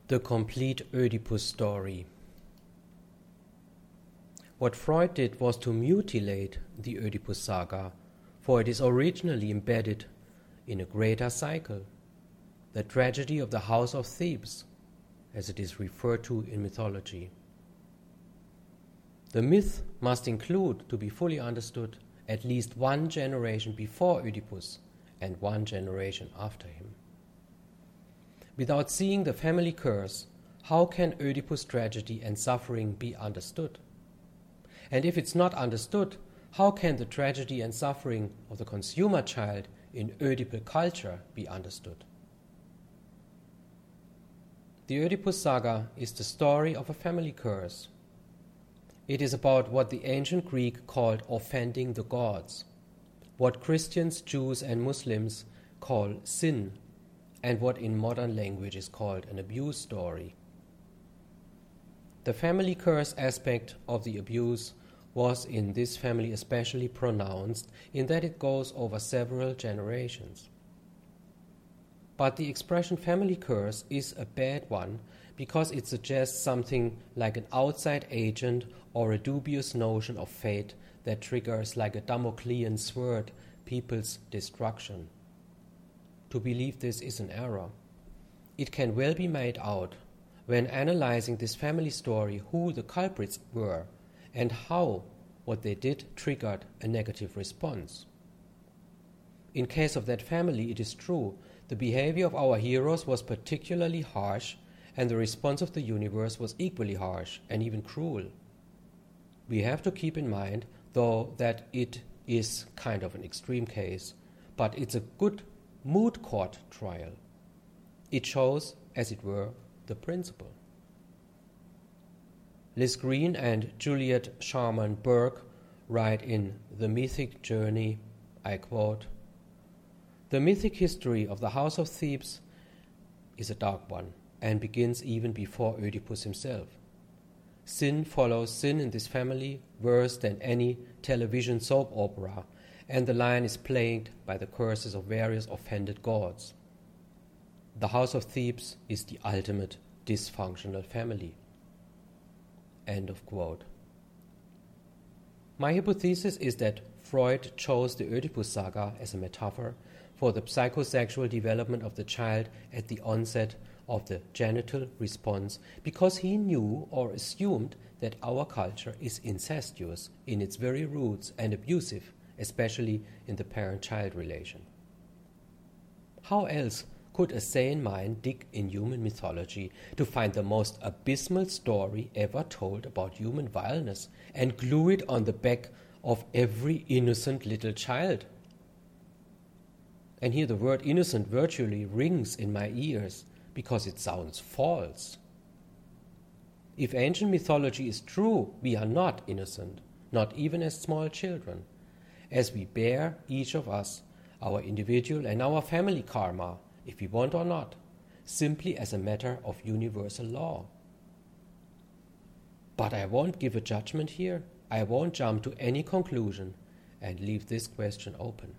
The complete Oedipus story. What Freud did was to mutilate the Oedipus saga, for it is originally embedded in a greater cycle, the tragedy of the House of Thebes, as it is referred to in mythology. The myth must include, to be fully understood, at least one generation before Oedipus and one generation after him. Without seeing the family curse, how can Oedipus' tragedy and suffering be understood? And if it's not understood, how can the tragedy and suffering of the consumer child in Oedipal culture be understood? The Oedipus saga is the story of a family curse. It is about what the ancient Greek called offending the gods, what Christians, Jews, and Muslims call sin, and what in modern language is called an abuse story. The family curse aspect of the abuse was in this family especially pronounced in that it goes over several generations. But the expression family curse is a bad one because it suggests something like an outside agent or a dubious notion of fate that triggers like a Damoclean sword people's destruction. To believe this is an error. It can well be made out when analyzing this family story who the culprits were and how what they did triggered a negative response. In case of that family, it is true, the behavior of our heroes was particularly harsh and the response of the universe was equally harsh and even cruel. We have to keep in mind, though, that it is kind of an extreme case, but it's a good moot court trial. It shows, as it were, the principle. Liz Green and Juliet Sharman Burke write in The Mythic Journey, I quote, "The mythic history of the House of Thebes is a dark one and begins even before Oedipus himself. Sin follows sin in this family worse than any television soap opera, and the line is plagued by the curses of various offended gods. The House of Thebes is the ultimate dysfunctional family." End of quote. My hypothesis is that Freud chose the Oedipus saga as a metaphor for the psychosexual development of the child at the onset of the genital response because he knew or assumed that our culture is incestuous in its very roots and abusive, especially in the parent-child relation. How else could a sane mind dig in human mythology to find the most abysmal story ever told about human vileness and glue it on the back of every innocent little child? And here the word innocent virtually rings in my ears because it sounds false. If ancient mythology is true, we are not innocent, not even as small children, as we bear, each of us, our individual and our family karma, if we want or not, simply as a matter of universal law. But I won't give a judgment here. I won't jump to any conclusion and leave this question open.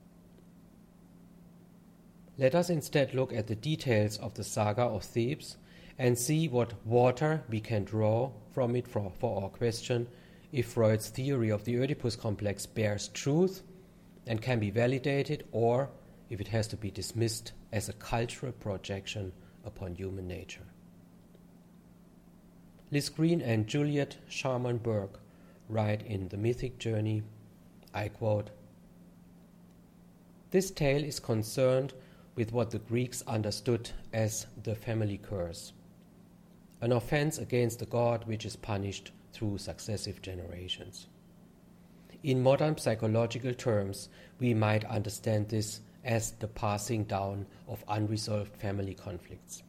Let us instead look at the details of the saga of Thebes and see what water we can draw from it for our question if Freud's theory of the Oedipus complex bears truth and can be validated, or if it has to be dismissed as a cultural projection upon human nature. Liz Green and Juliet Sharman Burke write in The Mythic Journey, I quote, "This tale is concerned with what the Greeks understood as the family curse, an offense against the god which is punished through successive generations. In modern psychological terms, we might understand this as the passing down of unresolved family conflicts.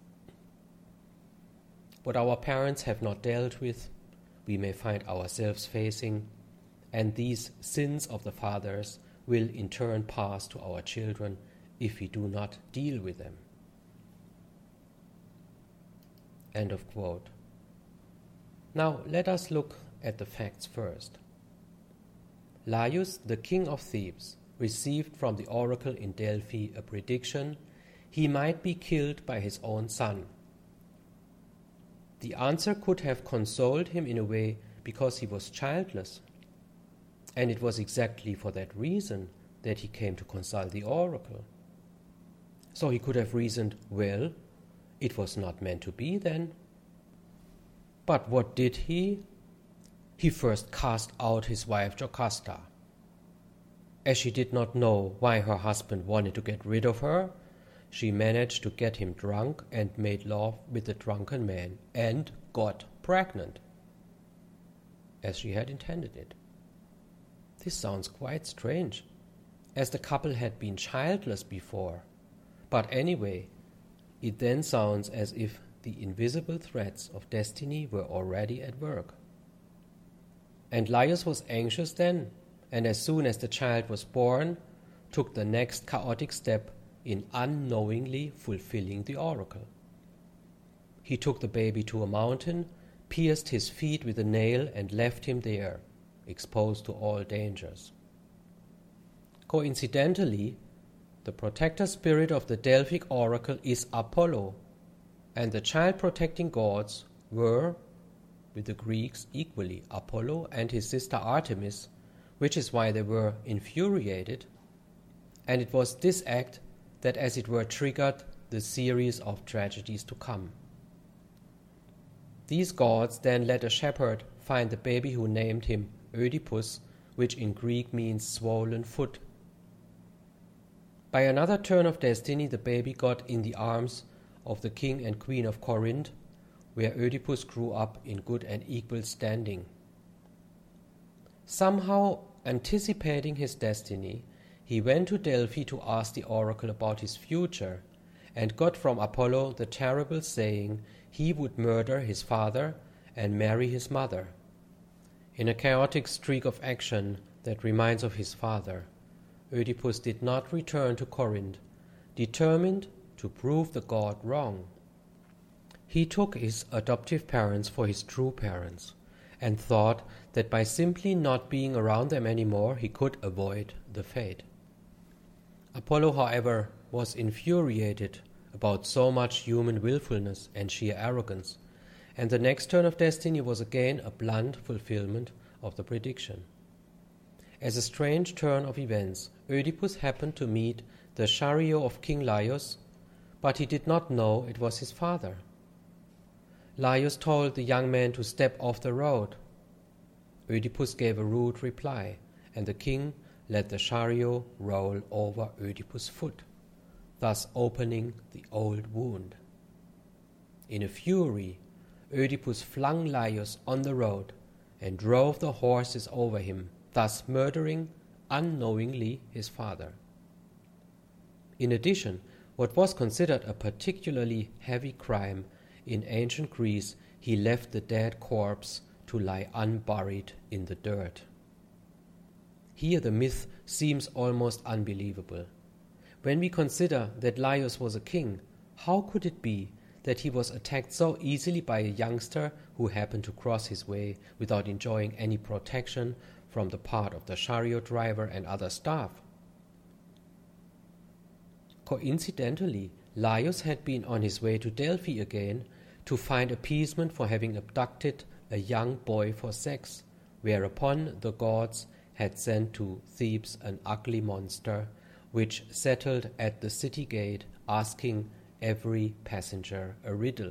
What our parents have not dealt with, we may find ourselves facing, and these sins of the fathers will in turn pass to our children if we do not deal with them." End of quote. Now let us look at the facts first. Laius, the king of Thebes, received from the oracle in Delphi a prediction he might be killed by his own son. The answer could have consoled him in a way because he was childless. And it was exactly for that reason that he came to consult the oracle. So he could have reasoned, well, it was not meant to be then. But what did he? He first cast out his wife Jocasta. As she did not know why her husband wanted to get rid of her, she managed to get him drunk and made love with the drunken man and got pregnant, as she had intended it. This sounds quite strange, as the couple had been childless before. But anyway, it then sounds as if the invisible threads of destiny were already at work. And Laius was anxious then, and as soon as the child was born, took the next chaotic step in unknowingly fulfilling the oracle. He took the baby to a mountain, pierced his feet with a nail, and left him there, exposed to all dangers. Coincidentally, the protector spirit of the Delphic oracle is Apollo, and the child-protecting gods were, with the Greeks equally, Apollo and his sister Artemis, which is why they were infuriated, and it was this act that as it were triggered the series of tragedies to come. These gods then let a shepherd find the baby who named him Oedipus, which in Greek means swollen foot. By another turn of destiny, the baby got in the arms of the king and queen of Corinth, where Oedipus grew up in good and equal standing. Somehow anticipating his destiny, he went to Delphi to ask the oracle about his future, and got from Apollo the terrible saying he would murder his father and marry his mother. In a chaotic streak of action that reminds of his father, Oedipus did not return to Corinth, determined to prove the god wrong. He took his adoptive parents for his true parents, and thought that by simply not being around them anymore he could avoid the fate. Apollo, however, was infuriated about so much human willfulness and sheer arrogance, and the next turn of destiny was again a blunt fulfillment of the prediction. As a strange turn of events, Oedipus happened to meet the chariot of King Laius, but he did not know it was his father. Laius told the young man to step off the road. Oedipus gave a rude reply, and the king let the chariot roll over Oedipus' foot, thus opening the old wound. In a fury, Oedipus flung Laius on the road and drove the horses over him, thus murdering unknowingly his father. In addition, what was considered a particularly heavy crime in ancient Greece, he left the dead corpse to lie unburied in the dirt. Here the myth seems almost unbelievable. When we consider that Laius was a king, how could it be that he was attacked so easily by a youngster who happened to cross his way without enjoying any protection from the part of the chariot driver and other staff? Coincidentally, Laius had been on his way to Delphi again to find appeasement for having abducted a young boy for sex, whereupon the gods had sent to Thebes an ugly monster, which settled at the city gate, asking every passenger a riddle.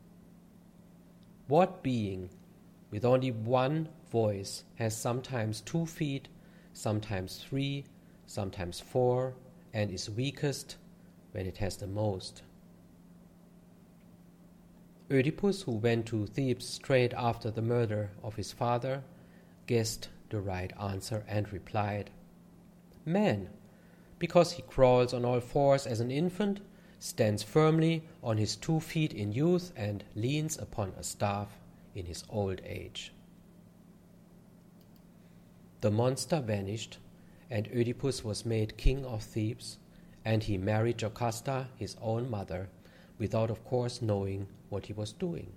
What being with only one voice has sometimes 2 feet, sometimes 3, sometimes 4, and is weakest when it has the most? Oedipus, who went to Thebes straight after the murder of his father, guessed the right answer and replied, "Man, because he crawls on all fours as an infant, stands firmly on his 2 feet in youth, and leans upon a staff in his old age." The monster vanished, and Oedipus was made king of Thebes, and he married Jocasta, his own mother, without of course knowing what he was doing.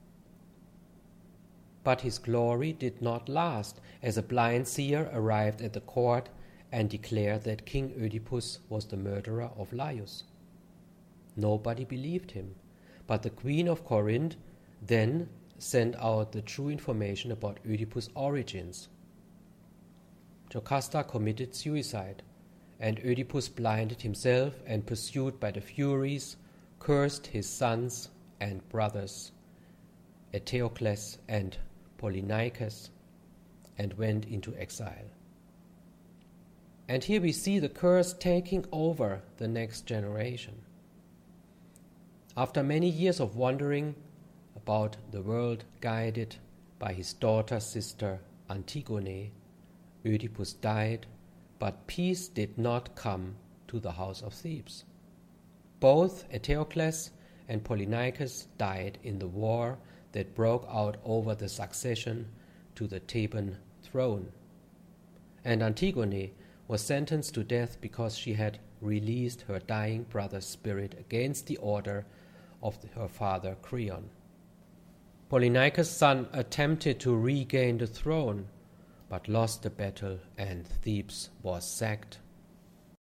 But his glory did not last, as a blind seer arrived at the court and declared that King Oedipus was the murderer of Laius. Nobody believed him, but the queen of Corinth, then sent out the true information about Oedipus' origins. Jocasta committed suicide, and Oedipus, blinded himself and pursued by the Furies, cursed his sons and brothers, Eteocles and Polynices, and went into exile. And here we see the curse taking over the next generation. After many years of wandering about the world, guided by his daughter's sister Antigone, Oedipus died, but peace did not come to the house of Thebes. Both Eteocles and Polynices died in the war that broke out over the succession to the Theban throne. And Antigone was sentenced to death because she had released her dying brother's spirit against the order of her father Creon. Polynices' son attempted to regain the throne, but lost the battle and Thebes was sacked.